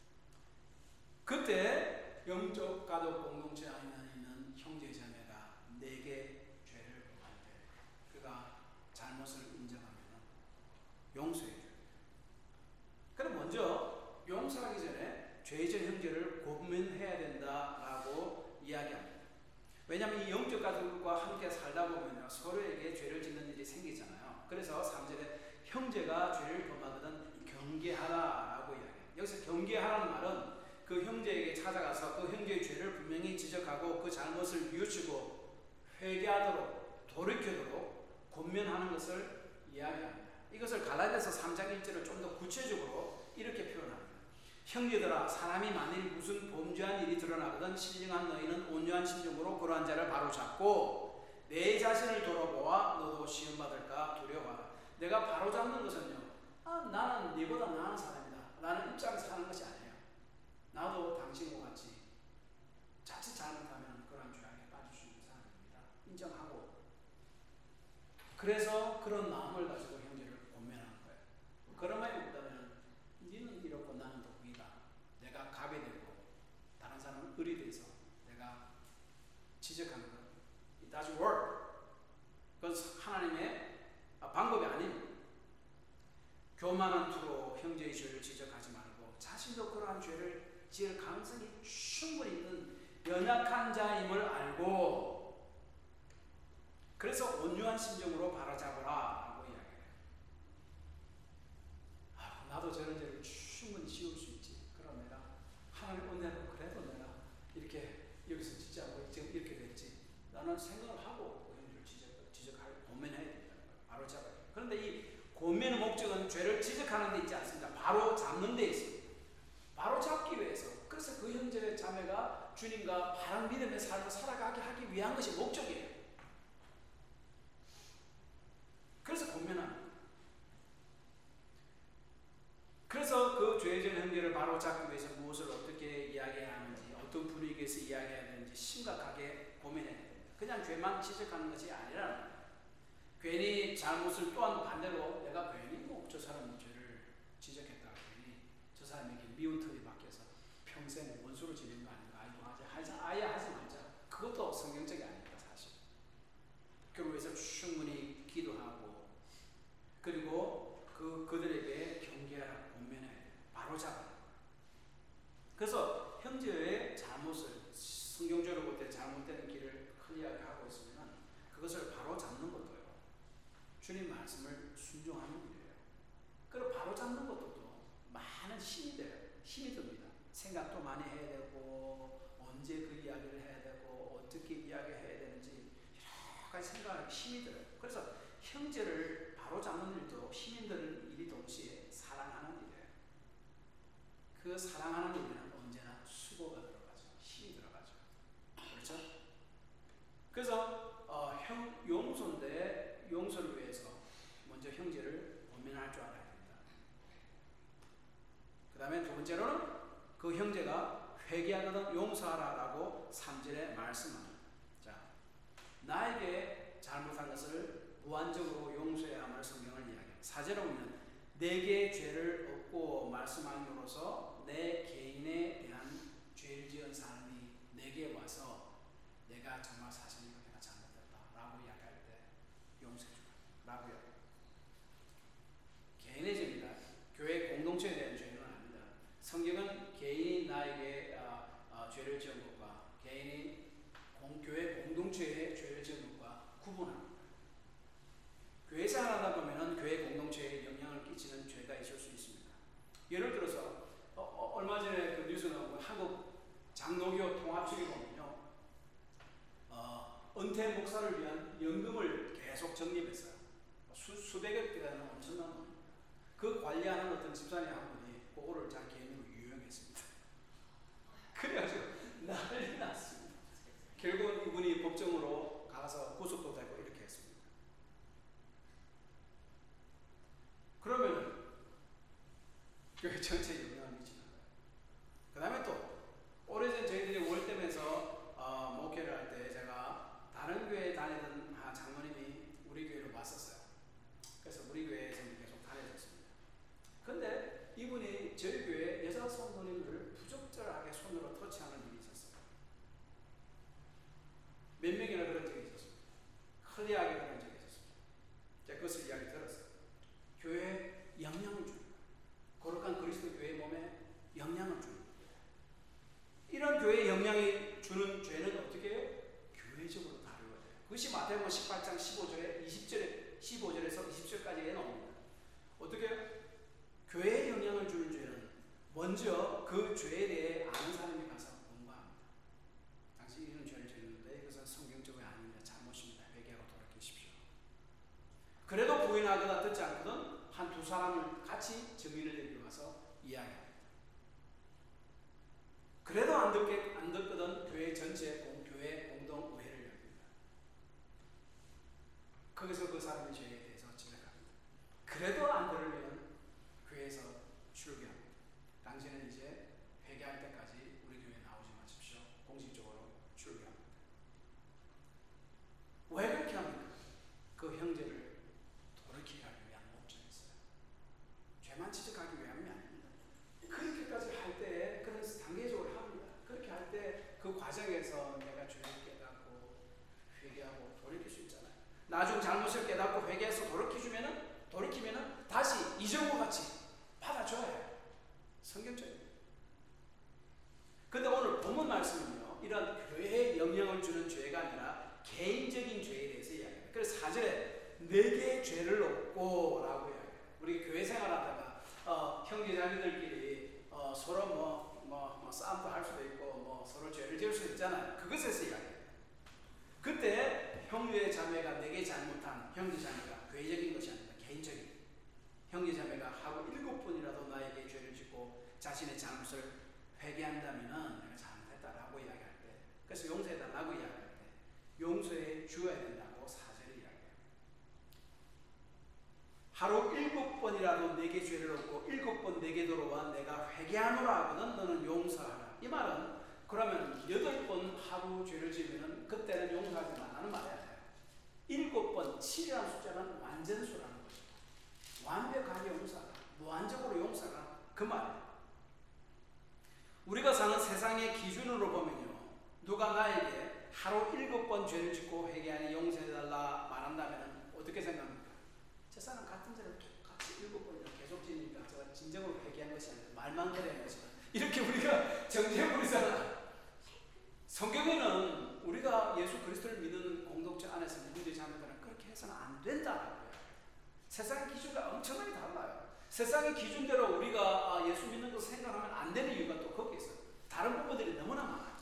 A: 그때 영적 가족 공동체 안에 있는 형제 자매가 내게 죄를 범할 때 그가 잘못을 인정하면 용서해 줘요. 그럼 먼저 용서하기 전에 죄진 형제를 고민해야 된다라고 이야기합니다. 왜냐하면 이 영적 가족과 함께 살다 보면 서로에게 죄를 짓는 일이 생기잖아요. 그래서 삼 절에 형제가 죄를 범하거든 경계하라라고 이야기해요. 여기서 경계하라는 말은 그 형제에게 찾아가서 그 형제의 죄를 분명히 지적하고 그 잘못을 뉘우치고 회개하도록 돌이키도록 권면하는 것을 이야기합니다. 이것을 갈라디아서 삼 장 일 절을 좀 더 구체적으로 이렇게 표현합니다. 형제들아 사람이 만일 무슨 범죄한 일이 드러나거든 신령한 너희는 온유한 심정으로 그러한 자를 바로잡고 내 자신을 돌아보아 너도 시험받을까 두려워하라. 내가 바로잡는 것은요, 아, 나는 네보다 나은 사람이다 라는 입장에서 하는 것이 아니에요. 나도 당신과 같이 자칫 잘못하면 그러한 죄악에 빠질 수 있는 사람입니다. 인정하고 그래서 그런 마음을 가지고 형제를 권면하는 거예요. 그런 말이 없다면 니는 이렇고 나는 독이다. 내가 갑이 되고 다른 사람은 을이 돼서 내가 지적하는 것 It doesn't work. 그건 하나님의 방법이 아닙니다. 교만한 투로 형제의 죄를 지적하지 말고 자신도 그러한 죄를 지을 가능성이 충분히 있는 연약한 자임을 알고 그래서 온유한 심정으로 바로잡으라 라고 이야기해요. 아, 나도 저런 죄를 충분히 지을 수 있지. 그럼 내가 하나님 은혜로 그래도 내가 이렇게 여기서 짓지 않고 지금 이렇게 됐지. 나는 생각을 하고 그 형제를 지적, 지적할 고민해야 된다는 거예요. 바로잡아요. 그런데 이 고민의 목적은 죄를 지적하는 데 있지 않습니다. 바로 잡는 데 있습니다. 바로 잡기 위해서. 그래서 그 형제 자매가 주님과 바른 믿음의 삶을 살아가게 하기 위한 것이 목적이에요. 그래서 권면합니다. 그래서 그 죄진 형제를 바로 잡기 위해서 무엇을 어떻게 이야기해야 하는지, 어떤 분위기에서 이야기해야 되는지 심각하게 고민해야 됩니다. 그냥 죄만 지적하는 것이 아니라 괜히 잘못을 또한 반대로 내가 괜히 뭐 저 사람 죄를 지적했다. 괜히 저 사람에게 미운 털이 박혀서 평생 원수로 지내는 거 아닌가. 아이고 하지, 하지, 아예 하지 말자. 그것도 성경적이 아닙니다. 사실. 그걸 위해서 충분히 기도하고 그리고 그, 그들에게 경계하라, 권면해 바로잡아라. 그래서 형제의 잘못을 성경적으로 볼 때 잘못되는 길을 클리어하게 하고 있으면 그것을 바로잡는 것도요. 주님 말씀을 순종하는 일이에요. 그리고 바로잡는 것도 또 많은 힘이 돼요. 힘이 듭니다. 생각도 많이 해야 되고 언제 그 이야기를 해야 되고 어떻게 이야기해야 되는지 여러 가지 생각하기 힘이 들어요. 그래서 형제를 바로잡는 일도 힘이 드는 일이 동시에 사랑하는 일이에요. 그 사랑하는 일에는 언제나 수고가 들어가죠. 힘이 들어가죠. 그렇죠? 그래서 어, 형, 용서인데 용서를 위해서 먼저 형제를 권면할 줄 알아야 됩니다. 그 다음에 두 번째로는 그 형제가 회개하거든 용서하라 라고 삼 절에 말씀합니다. 나에게 잘못한 것을 무한적으로 용서해야 함을 성경을 이야기합니다. 사 절에 보면 내게 죄를 없고 말씀함으로써 내 개인에 대한 죄를 지은 사람이 내게 와서 내가 정말 사실이고 내가 잘못했다 라고 이야기할 때 용서해 주라 라고요. 개인의 죄입니다. 교회 공동체에 대한 죄는 아닙니다. 성경은 개인이 나에게 어, 어, 죄를 지은 것과 개인이 공, 교회 공동체에 죄를 지은 것과 구분합니다. 교회 생활하다 보면 교회 공동체에 영향을 끼치는 죄가 있을 수 있습니다. 예를 들어서 어, 어, 얼마 전에 그 뉴스 나온 한국 장로교 통합식에 보면요, 어, 은퇴 목사를 위한 연금을 계속 적립했어요. 수, 수백억 대라는 엄청난 돈입니다. 그 관리하는 어떤 집사님 한 분이 그거를 자기 개인으로 유용했습니다. 그래가지고 난리 났습니다. 결국 이분이 법정으로 가서 구속도 되고 이렇게 했습니다. 그러면 교회 전체에 영향을 미치는 거예요. 그 다음에 또 오래전 저희들이 월댐에서 어, 목회를 할 때 제가 다른 교회에 다니던 한 장로님이 우리 교회로 왔었어요. 그래서 우리 교회에서 계속 다녔었습니다. 근데 이분이 저희 교회 여자 성도님을 부적절하게 손으로 터치하는 일이 있었어요. 몇 명이나 그런 적이 있었습니다. 클리어하게 그런 적이 있었습니다. 제가 그것을 이야기 들었어요. 교회에 영향을 줍니다. 거룩한 그리스도 교회 몸에 영향을 줍니다. 이런 교회에 영향이 주는 죄는 어떻게 해요? 교회적으로 다루어야 돼요. 그것이 마태복음 십팔 장 십오 절에 이십 절에 십오 절에서 이십 절까지에 나옵니다. 어떻게 해요? 교회에 영향을 주는 죄는 먼저 그 죄에 대해 아는 사람이 가서 공부합니다. 당신이 이런 죄를 지었는데 이것은 성경적이 아닙니다. 잘못입니다. 회개하고 돌이키십시오. 그래도 부인하거나 듣지 않거든 한 두 사람을 같이 증인을 데리고 가서 이야기합니다. 그래도 안 듣게 안 듣거든 교회 전체 공, 교회 공동 의회를 열립니다. 거기서 그 사람의 죄에 대해서 지적합니다. 그래도 안 들으면 교회에서 출교합니다. 당신은 이제 회개할 때까지 우리 교회에 나오지 마십시오. 공식적으로 출교합니다. 왜 그렇게 합니까? 그 형제를 돌이키게 하기 위한 목적이 있어요. 죄만 지적하기 위함이 아닙니다. 그렇게까지 할 때 그런 단계적으로 합니다. 그렇게 할 때 그 과정에서 내가 죄를 깨닫고 회개하고 돌이킬 수 있잖아요. 나중 잘못을 깨닫고 회개해서 돌이키주면은 돌이키면은 다시 이전과 같이 받아줘야 해요. 성경적입니다. 근데 오늘 본문 말씀은요, 이런 교회에 영향을 주는 죄가 아니라 개인적인 죄에 대해서 이야기합니다. 그래서 사 절에 내게 죄를 없고 라고 이야기해요. 우리 교회 생활하다가 어, 형제자매들끼리 어, 서로 뭐, 뭐, 뭐 싸움도 할 수도 있고 뭐 서로 죄를 지을 수도 있잖아요. 그것에서 이야기해요. 그때 형제 자매가 내게 잘못한 형제 자매가 교회적인 것이 아니라 개인적인 형제 자매가 하고 일곱 번이라도 나에게 죄를 짓고 자신의 잘못을 회개한다면은 내가 잘못했다라고 이야기할 때, 그래서 용서해달라고 이야기할 때 용서해 주어야 된다고 사 절에 이야기해요. 하루 일곱 번이라도 내게 죄를 얻고 일곱 번 내게 돌아와 내가 회개하노라 하거든 너는 용서하라. 이 말은 그러면 여덟 번 하루 죄를 지으면 그때는 용서하지 말라는 말이 아니에요. 일곱 번, 칠이라는 숫자는 완전수라는 거죠. 완벽하게 용서하라. 무한적으로 용서하라. 그 말이에요. 우리가 사는 세상의 기준으로 보면요, 누가 나에게 하루 일곱 번 죄를 짓고 회개하니 용서해달라 말한다면 어떻게 생각합니까? 저 사람 같은 죄를 똑같이 일곱 번이나 계속 지니까 제가 진정으로 회개한 것이 아니라 말만 그래야 것이다. 이렇게 우리가 정죄해버리잖아. 성경에는 우리가 예수 그리스도를 믿는 공동체 안에서 형제 자매들은 그렇게 해서는 안 된다고요. 세상의 기준과 엄청나게 달라요. 세상의 기준대로 우리가 예수 믿는 것을 생각하면 안 되는 이유가 또 거기에 있어요. 다른 부분들이 너무나 많아요.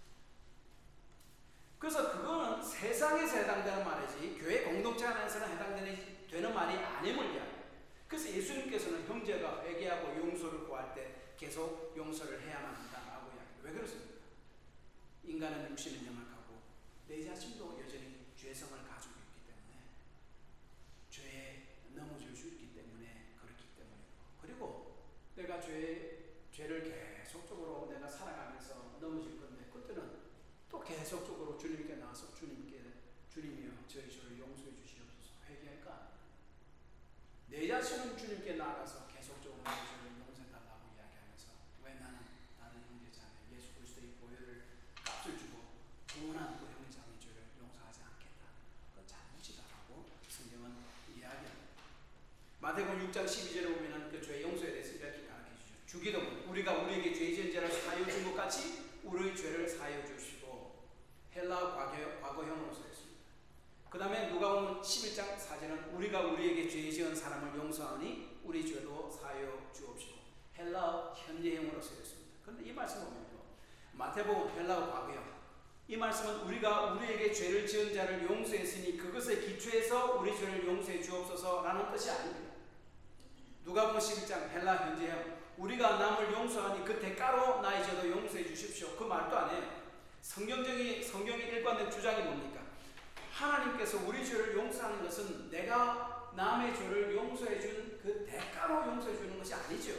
A: 그래서 그거는 세상에서 해당되는 말이지 교회 공동체 안에서는 해당되는 되는 말이 아님을 이야기해요. 그래서 예수님께서는 형제가 회개하고 용서를 구할 때 계속 용서를 해야만 한다라고 이야기해요. 왜 그렇습니까? 인간은 육신은 연약하고 내 자신도 여전히 죄성을 가지고 있기 때문에 죄에 넘어질 수 있기 때문에 그렇기 때문이고, 그리고 내가 죄, 죄를 계속적으로 내가 살아가면서 넘어질 건데 그때는 또 계속적으로 주님께 나와서 주님께 주님이여 저희 죄를 용서해 주시옵소서 회개할 거 아니에요. 내 자신은 주님께 나아가서 계속적으로 내 죄를 용서해 달라고 이야기하면서 왜 나는 다른 형제자매 예수 그리스도의 보혈을 값을 주고 구원한 그 형제자매 죄를 용서하지 않겠다. 그건 잘못이다라고 성경은 이야기합니다. 마태복음 육 장 십이 절에 보면은 그 죄 용서에 대해서 이렇게 가르쳐 주죠. 주기도문 우리가 우리에게 죄 지은 자를 사하여 준 것 같이 우리의 죄를 사하여 주시고 헬라어 과거, 과거형으로 써 있습니다. 그 다음에 누가복음 십일 장 사 절은 우리가 우리에게 죄 지은 사람을 용서하니 우리 죄도 사하여 주옵시고 헬라어 현재형으로 써 있습니다. 그런데 이 말씀 보면요 마태복음 헬라어 과거형 이 말씀은 우리가 우리에게 죄를 지은 자를 용서했으니 그것에 기초해서 우리 죄를 용서해 주옵소서라는 뜻이 아닙니다. 누가복음 십일 장 헬라 현재형 우리가 남을 용서하니 그 대가로 나의 죄도 용서해 주십시오. 그 말도 안 해요. 성경적인 성경의 일관된 주장이 뭡니까? 하나님께서 우리 죄를 용서하는 것은 내가 남의 죄를 용서해 준 그 대가로 용서해 주는 것이 아니죠.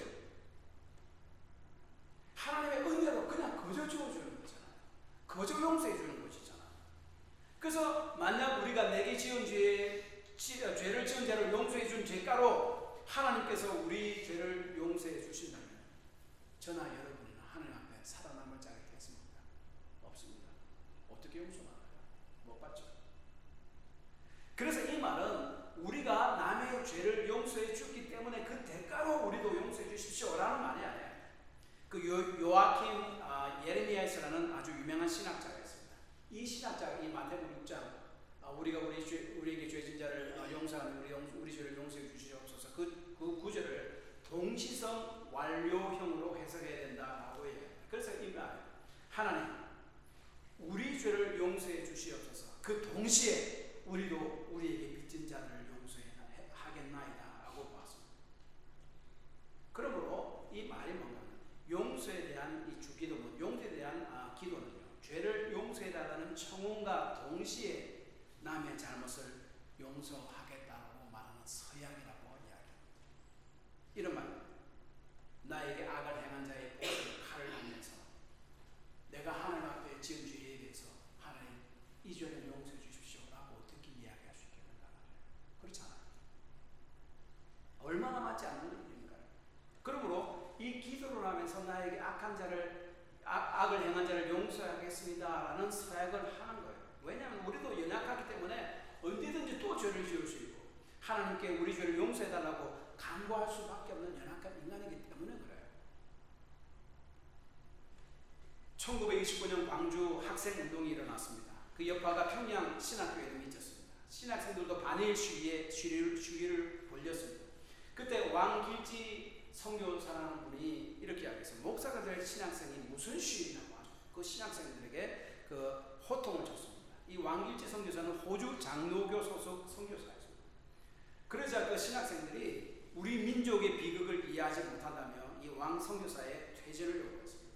A: 하나님의 은혜로 그냥 거저 주어주는 거잖아요. 거저 용서해 주는 것이잖아요. 그래서 만약 우리가 내게 지은 죄, 죄를 지은 자를 용서해 준 죄가로 하나님께서 우리 죄를 용서해 주신다면 저나 여러분은 하나님 앞에 살아남을 자격이 있습니까? 없습니다. 어떻게 용서받아요? 못 받죠. 그래서 이 말은 우리가 남의 죄를 용서해 주기 때문에 그 대가로 우리도 용서해 주십시오라는 말이 아니에요. 그 요, 요아킴 아, 예레미야스라는 아주 유명한 신학자가 있습니다. 이 신학자가 이 마태복음 육 장 아, 우리가 우리 죄, 우리에게 죄진 자를 어, 용서하는 우리, 용, 우리 죄를 용서해 주시옵소서 그, 그 구절을 동시성 완료형으로 해석해야 된다라고 얘기합니다. 그래서 이 말 하나님 우리 죄를 용서해 주시옵소서 그 동시에 우리도 우리에게 빚진 자를 용서하겠나이다 라고 보았습니다. 그러므로 이 말이 뭔가 용서에 대한 이 주기도문 용서에 대한 아, 기도는요 죄를 용서해달라는 청혼과 동시에 남의 잘못을 용서하겠다고 말하는 서약이라고 이야기합니다. 이런 말 나에게 악을 행한 자의 옷을 칼을 하면서 내가 하나님 앞에 지은 죄에 대해서 하나님 이 죄를 용서해 주십시오라고 어떻게 이야기할 수 있겠는가 말이에요. 그렇지 않아요. 얼마나 맞지 않는 일인가요? 그러므로 이 기도를 하면서 나에게 악한 자를 악, 악을 행한 자를 용서하겠습니다라는 서약을 하는 거예요. 왜냐하면 우리도 연약하기 때문에 언제든지 또 죄를 지을 수 있고 하나님께 우리 죄를 용서해달라고 간구할 수밖에 없는 연약한 인간이기 때문에 그래요. 천구백이십구 년 광주 학생운동이 일어났습니다. 그 여파가 평양 신학교에도 미쳤습니다. 신학생들도 반일 시위에 시위를, 시위를 벌였습니다. 그때 왕길지 선교사라는 분이 이렇게 이야기했어요. 목사가 될 신학생이 무슨 시위냐고 하죠. 그 신학생들에게 그 호통을 줬습니다. 이 왕길지 선교사는 호주 장로교 소속 선교사였습니다. 그러자 그 신학생들이 우리 민족의 비극을 이해하지 못한다며 이 왕 선교사의 퇴진을 요구했습니다.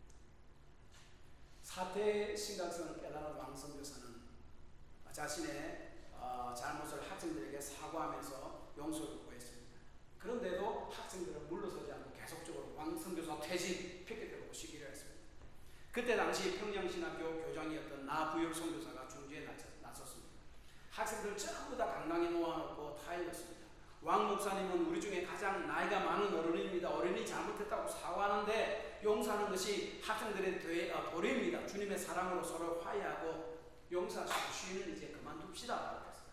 A: 사태의 심각성을 깨달은 왕 선교사는 자신의 어, 잘못을 학생들에게 사과하면서 용서를 구했습니다. 그런데도 학생들은 물러서지 않고 계속적으로 왕 선교사 퇴진 피켓을 오고 시기를 했습니다. 그때 당시 평양신학교 교장이었던 나부열 선교사가 중재에 나섰습니다. 학생들 전부 다 강당에 놓아놓고 타일렀습니다. 왕 목사님은 우리 중에 가장 나이가 많은 어른입니다. 어른이 잘못했다고 사과하는데 용서하는 것이 학생들의 되, 어, 도리입니다. 주님의 사랑으로 서로 화해하고 용서하시고 쉬는 이제 그만둡시다 라고 했어요.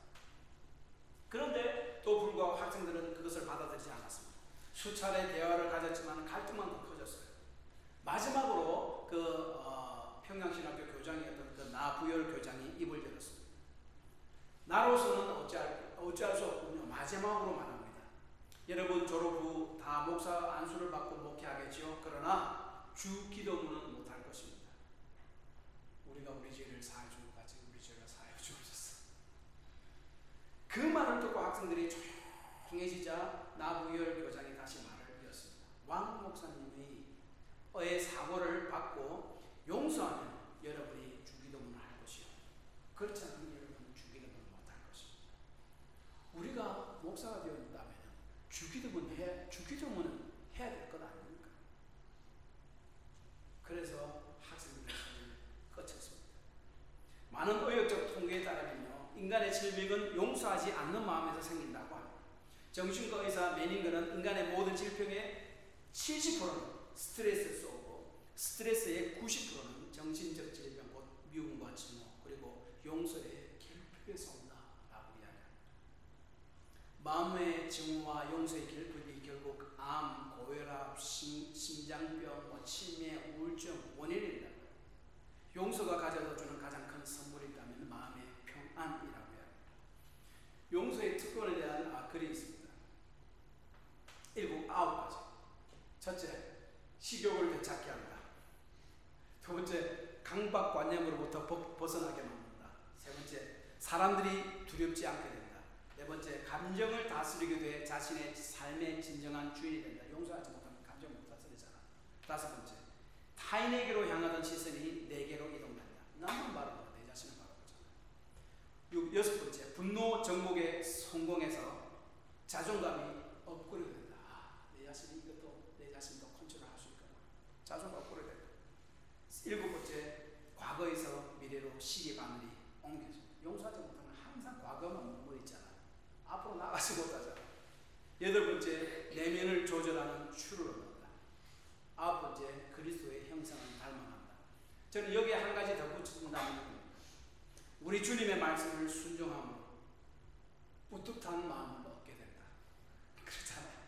A: 그런데 또 불구하고 학생들은 그것을 받아들이지 않았습니다. 수차례 대화를 가졌지만 갈등만 더 커졌어요. 마지막으로 그 어, 평양신학교 교장이었던 그 나부열 교장이 입을 열었습니다. 나로서는 어찌할, 어찌할 수 없군요. 마지막으로 말합니다. 여러분 졸업 후 다 목사 안수를 받고 목회하겠지요. 그러나 주 기도문은 못할 것입니다. 우리가 우리 죄를 사해 준 것 같이 우리 죄를 사해 주옵소서. 그 말을 듣고 학생들이 조용해지자 나부열 교장이 다시 말을 이었습니다. 왕 목사님의 의 사고를 받고 용서하면 여러분이 주기도문을 할 것이요. 그렇지 않으면 여러분은 주기도문을 못할 것입니다. 우리가 목사가 되어 있다면 주기도문 해, 주기도문은 해야 될 것 아닙니까? 그래서 학생들의 손을 거쳤습니다. 많은 의학적 통계에 따르면요. 정신과 의사 메닝거는 인간의 모든 질병의 칠십 퍼센트는 스트레스에서 오고 스트레스의 구십 퍼센트는 정신적 질병, 곧 미움과 증오, 그리고 용서의 결핍에서 온다라고 이야기합니다. 마음의 증오와 용서의 결핍이 결국 암, 고혈압, 심, 심장병, 뭐 치매, 우울증 원인이 된다. 용서가 가져다 주는 가장 큰 선물이 있다면 마음의 평안이라고 합니다. 용서의 특권에 대한 아, 글이 있습니다. 일곱, 아홉 가지. 첫째, 식욕을 되찾게 한다. 두 번째, 강박관념으로부터 벗어나게 만든다. 세 번째, 사람들이 두렵지 않게 된다. 네 번째, 감정을 다스리게 돼 자신의 삶의 진정한 주인이 된다. 용서하지 못하면 감정 못 다스리잖아. 다섯 번째, 타인에게로 향하던 시선이 내게로 이동된다. 나만 바라보고 내 자신을 바라보잖아. 여섯 번째, 분노 정복에 성공해서 자존감이 업그레이드 된다. 아, 내 자신이 이것도 내 자신도 컨트롤할 수 있구나. 자존감 업그레이드 된다. 일곱 번째, 과거에서 미래로 시계 바늘이 옮겨진다. 용서하지 못하면 항상 과거만 머물러 있잖아. 앞으로 나가지 못하잖아. 여덟 번째, 내면을 조절하는 추를 얻는다. 아홉 번째, 그리스도의 형상을 닮아간다. 저는 여기에 한 가지 더 붙인다면 우리 주님의 말씀을 순종함으로 뿌듯한 마음을 얻게 된다. 그렇잖아요.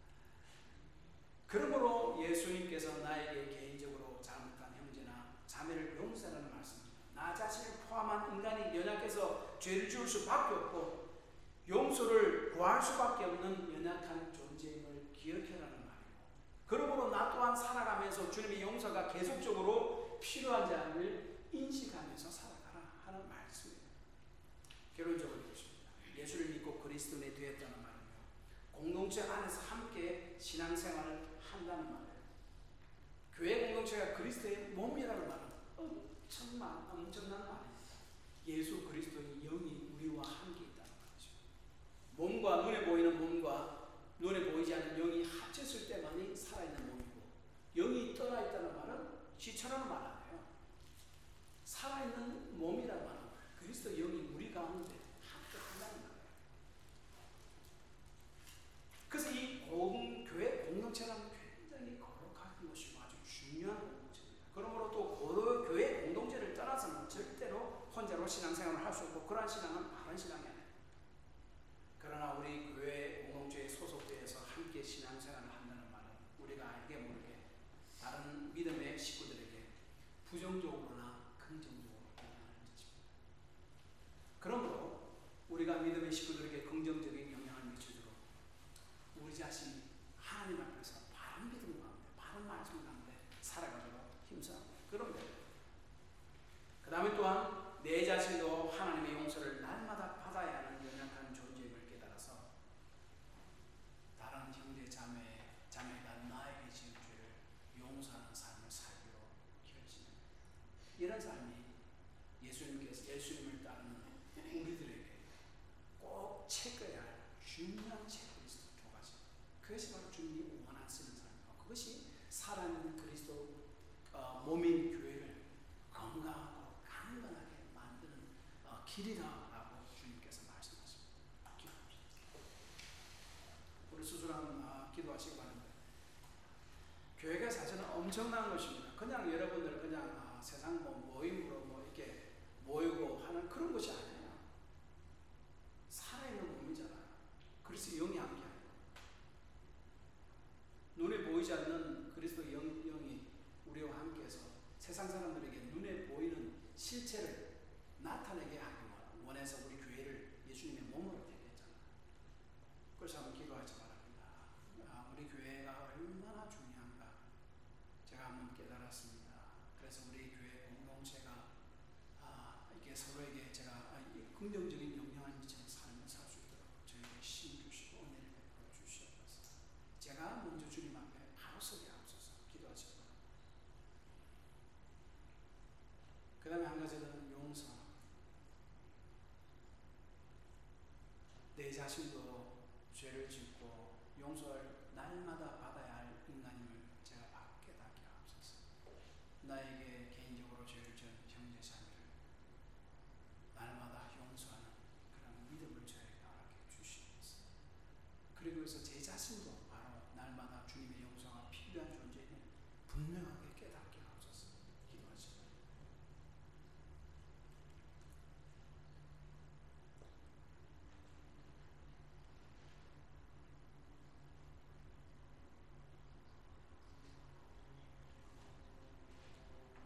A: 그러므로 예수님께서 나에게 개인적으로 잘못한 형제나 자매를 용서하라는 말씀입니다. 나 자신을 포함한 인간이 연약해서 죄를 지을 수밖에 없고 용서를 구할 수밖에 없는 연약한 존재임을 기억해라는 말이고, 그러므로 나 또한 살아가면서 주님의 용서가 계속적으로 필요한 자를 인식하면서 살아가라 하는 말씀입니다. 결론적으로 그렇습니다. 예수를 믿고 그리스도인이 되었다는 말이며 공동체 안에서 함께 신앙생활을 한다는 말이에요. 교회 공동체가 그리스도의 몸이라는 말은 엄청난, 엄청난 말입니다. 예수 그리스도의 영이 우리와 함께 있다는 말이죠. 몸과 눈에 보이는 몸과 눈에 보이지 않는 영이 합쳤을 때만이 살아있는 몸이고, 영이 떠나있다는 말은 시체라는 말 아니에요. 살아있는 몸이라는 말은 그리스도 영이 우리 가운데 함께 한다는 말이에요. 그래서 이 공, 교회 공동체라는 굉장히 거룩한 것이고 아주 중요한 공동체입니다. 그러므로 또 고, 교회 공동체를 떠나서는 절대로 혼자로 신앙생활을 할 수 없고, 그러한 신앙은 바른 신앙이 아니에요. 그러나 우리 교회 공동체에 소속되어서 함께 신앙생활을 한다는 말은 우리가 알게 모르게 다른 믿음의 식구들에게 부정적으로나 긍정적으로 영향을 미칩니다. 그러므로 우리가 믿음의 식구들에게 긍정적인 영향을 미치도록 우리 자신이 하나님 앞에서 바른 믿음 가운데, 바른 말씀 가운데 살아가도록 힘써합니다. 그러면 그 다음에 또한 내 자신도 하나님의 용서를 날마다 받아야 하는 연약한 존재임을 깨달아서 다른 형제 자매, 자매가 나에게 지은 죄를 용서하는 삶을 살기로 결심합니다. 이런 삶이 예수님께서 예수님을 따르는 우리들에게 꼭 채워야 할 중요한 체크리스트 두 가지. 그것이 바로 주님이 원하시는 삶이고, 그것이 살아있는 그리스도 어, 몸인 교회를 건강하고 강건하게 만드는 어, 길이다라고 주님께서 말씀하십니다. 기도합시다. 우리 스스로 한번 아, 기도하시기 바랍니다. 교회가 사실은 엄청난 것입니다. 그냥 여러분들 그냥 아, 세상 뭐 모임으로 뭐 이렇게 모이고 하는 그런 것이 아니에요. 살아있는 몸이잖아요. 그래서 영이 함께하는 거예요. 눈에 보이지 않는 그리스도 영, 영이 우리와 함께해서 세상 사람들에게 눈에 보이는 실체를 나타내게 하기 원해서 우리 교회를 예수님의 몸으로 되게 했잖아요. 그래서 한번 기도하지 바랍니다. 아, 우리 교회가 얼마나 중요한가 제가 한번 깨달았습니다. 그래서 우리 교회 공동체가 아, 이게 서로에게 제가 아, 긍정적인 영향을 미치는 삶을 살 수 있도록 저에게 힘 주시고 은혜를 베풀어 주시옵소서. 제가 먼저 주님 앞에 바로 서게 하옵소서. 기도하시 바랍니다. 그 다음에 한 가지는 용서. 내 자신도 죄를 짓고 용서를 날마다 받아야 할 인간임을 제가 깨닫게 하옵소서. 나에게 개인적으로 죄를 지은 형제 자매를 날마다